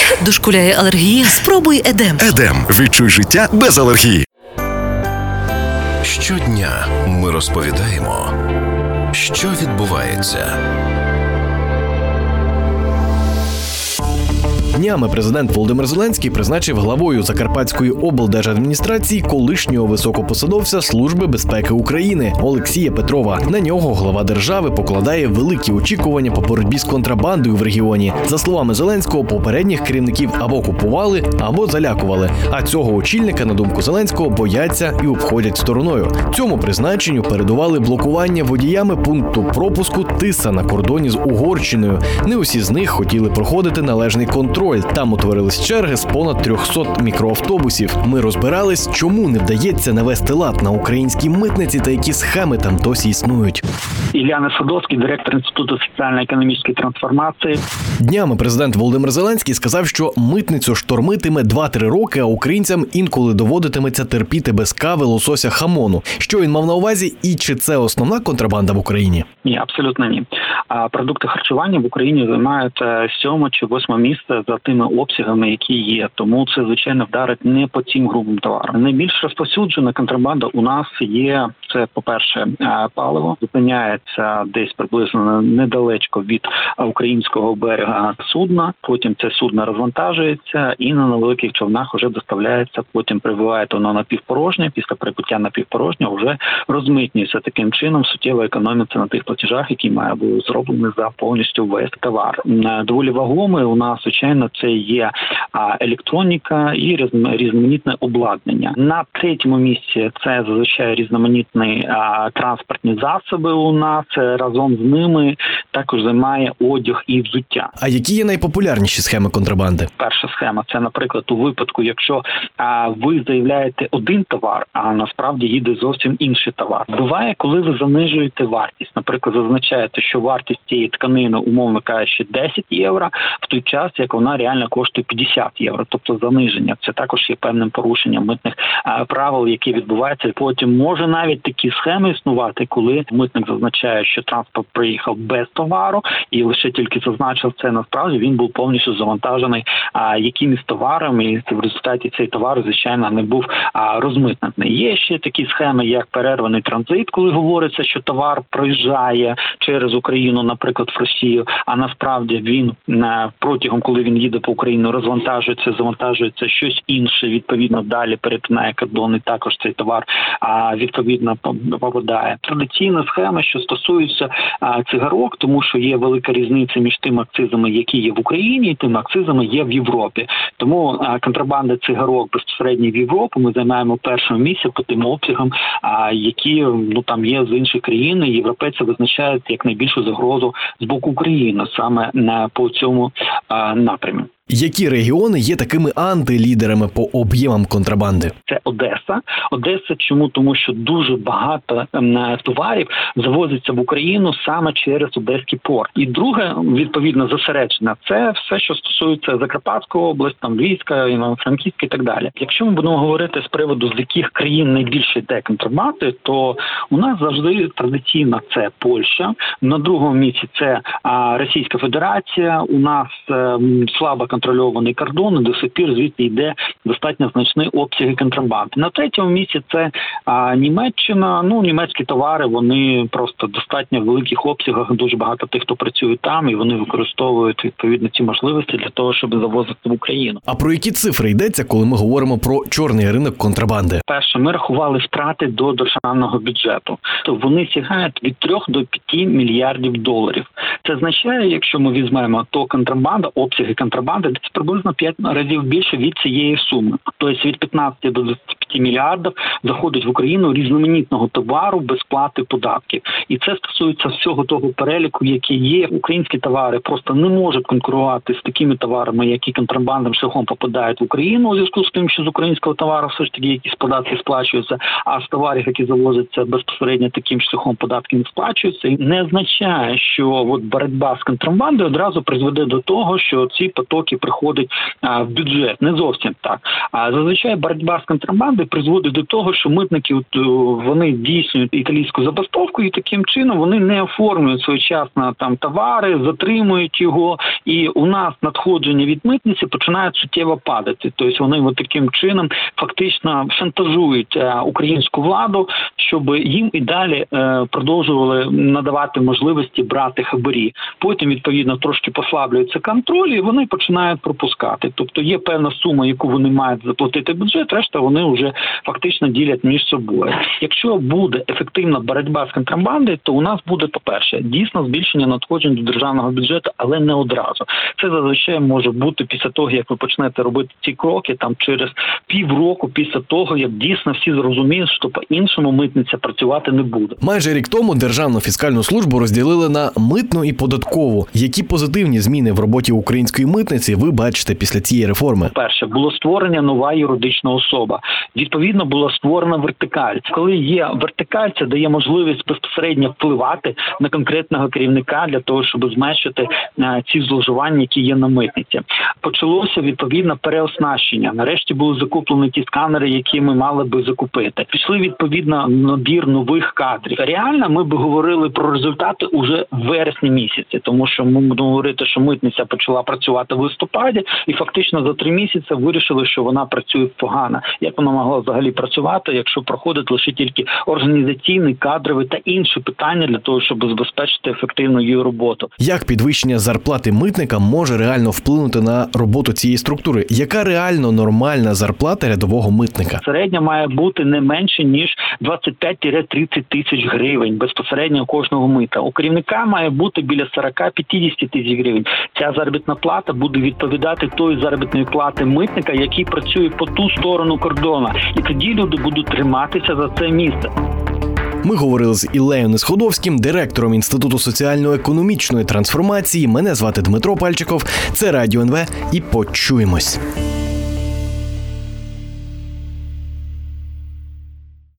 Дошкуляє алергія? Спробуй Едем. Едем. Відчуй життя без алергії. Щодня ми розповідаємо, що відбувається. Днями президент Володимир Зеленський призначив главою Закарпатської облдержадміністрації колишнього високопосадовця Служби безпеки України Олексія Петрова. На нього глава держави покладає великі очікування по боротьбі з контрабандою в регіоні. За словами Зеленського, попередніх керівників або купували, або залякували. А цього очільника, на думку Зеленського, бояться і обходять стороною. Цьому призначенню передували блокування водіями пункту пропуску Тиса на кордоні з Угорщиною. Не усі з них хотіли проходити належний контроль. Там утворились черги з понад 300 мікроавтобусів. Ми розбирались, чому не вдається навести лад на українській митниці та які схеми там досі існують. Ілля Несадовський, директор Інституту соціально-економічної трансформації. Днями президент Володимир Зеленський сказав, що митницю штормитиме 2-3 роки, а українцям інколи доводитиметься терпіти без кави, лосося, хамону. Що він мав на увазі і чи це основна контрабанда в Україні? Ні, абсолютно ні. Продукти харчування в Україні займають 7 чи 8 місце за тими обсягами, які є. Тому це, звичайно, вдарить не по цим грубим товарам. Найбільш розповсюджена контрабанда у нас є, це, по-перше, паливо. Зупиняється десь приблизно недалечко від українського берега судна. Потім це судно розвантажується і на невеликих човнах вже доставляється. Потім прибуває воно напівпорожнє. Після прибуття напівпорожнього вже розмитнюється. Таким чином суттєво економиться на тих платежах, які має бути зроблені за повністю весь товар. Доволі вагомий у нас, звичайно, це є електроніка і різноманітне обладнання. На 3-му місці це зазвичай різноманітні транспортні засоби у нас. Разом з ними також займає одяг і взуття. А які є найпопулярніші схеми контрабанди? Перша схема – це, наприклад, у випадку, якщо ви заявляєте один товар, а насправді їде зовсім інший товар. Буває, коли ви занижуєте вартість. Наприклад, зазначаєте, що вартість цієї тканини, умовно кажучи, 10 євро, в той час, як вона реально коштує 50 євро. Тобто заниження. Це також є певним порушенням митних правил, які відбуваються. Потім може навіть такі схеми існувати, коли митник зазначає, що транспорт приїхав без товару і лише тільки зазначив це, насправді він був повністю завантажений якимись товарами, і в результаті цей товар, звичайно, не був розмитнений. Є ще такі схеми, як перерваний транзит, коли говориться, що товар проїжджає через Україну, наприклад, в Росію, а насправді він протягом, коли він їде по Україні, розвантажується, завантажується щось інше, відповідно, далі перетинає кордон, і також цей товар відповідно попадає. Традиційна схема, що стосується цигарок, тому що є велика різниця між тими акцизами, які є в Україні, і тими акцизами є в Європі. Тому контрабанда цигарок безпосередньо в Європу ми займаємо першому місці по тим обсягам, які там є з інших країн, і європейці визначають як найбільшу загрозу з боку України саме по цьому напрямі. Які регіони є такими антилідерами по об'ємам контрабанди? Це Одеса. Одеса чому? Тому що дуже багато товарів завозиться в Україну саме через Одеський порт. І друге, відповідно, зосередження – це все, що стосується Закарпатської області, Львівська, Івано-Франківська і так далі. Якщо ми будемо говорити з приводу, з яких країн найбільше йде контрабанди, то у нас завжди традиційно це Польща. На другому місці це Російська Федерація. У нас слабо контрольований кордон, і до сих пір звідти йде достатньо значні обсяги контрабанди. На 3-му місці це Німеччина. Німецькі товари, вони просто достатньо в великих обсягах, дуже багато тих, хто працює там, і вони використовують відповідно ці можливості для того, щоб завозити в Україну. А про які цифри йдеться, коли ми говоримо про чорний ринок контрабанди? Перше, ми рахували втрати до державного бюджету. То вони сягають від 3 до 5 мільярдів доларів. Це означає, якщо ми візьмемо, то контрабанда, обсяги контрабанди, це приблизно 5 разів більше від цієї суми. Тобто від 15 до 25 мільярдів заходить в Україну різноманітного товару без сплати податків. І це стосується всього того переліку, який є. Українські товари просто не можуть конкурувати з такими товарами, які контрабандним шляхом попадають в Україну, у зв'язку з тим, що з українського товару все ж таки якісь податки сплачуються, а з товарів, які завозяться безпосередньо таким шляхом, податки не сплачуються. І не означає, що боротьба з контрабандою одразу призведе до того, що ці потоки приходять в бюджет. Не зовсім так. А зазвичай боротьба з контрабандою контрабанди призводить до того, що митники вони дійснюють італійську забастовку, і таким чином вони не оформлюють своєчасно там товари, затримують його, і у нас надходження від митниці починають суттєво падати. Тобто вони таким чином фактично шантажують українську владу, щоб їм і далі продовжували надавати можливості брати хабарі. Потім, відповідно, трошки послаблюється контроль, і вони починають пропускати. Тобто є певна сума, яку вони мають заплатити бюджет, решта вони вже фактично ділять між собою. Якщо буде ефективна боротьба з контрабандою, то у нас буде, по-перше, дійсно збільшення надходжень до державного бюджету, але не одразу. Це зазвичай може бути після того, як ви почнете робити ці кроки, там через півроку після того, як дійсно всі зрозуміють, що по-іншому митниця працювати не буде. Майже рік тому Державну фіскальну службу розділили на митну і податкову. Які позитивні зміни в роботі української митниці ви бачите після цієї реформи? Перше, було створення нова юридична особа. Відповідно, була створена вертикаль. Коли є вертикаль, це дає можливість безпосередньо впливати на конкретного керівника для того, щоб зменшити ці зловживання, які є на митниці. Почалося, відповідно, переоснащення. Нарешті були закуплені ті сканери, які ми мали би закупити. Пішли, відповідно, набір нових кадрів. Реально, ми б говорили про результати уже в вересні місяці, тому що ми будемо говорити, що митниця почала працювати в листопаді, і фактично за 3 місяці вирішили, що вона працює погано. Як вона могла взагалі працювати, якщо проходить лише тільки організаційний, кадровий та інші питання для того, щоб забезпечити ефективну її роботу? Як підвищення зарплати митника може реально вплинути на роботу цієї структури? Яка реально нормальна зарплата рядового митника? Середня має бути не менше, ніж 25-30 тисяч гривень безпосередньо кожного мита. У керівника має бути біля 40-50 тисяч гривень. Ця заробітна плата буде відповідати тої заробітної плати митника, який працює по ту сторону кордону. І тоді люди будуть триматися за це місце. Ми говорили з Іллею Несходовським, директором Інституту соціально-економічної трансформації. Мене звати Дмитро Пальчиков. Це Радіо НВ. І почуємось.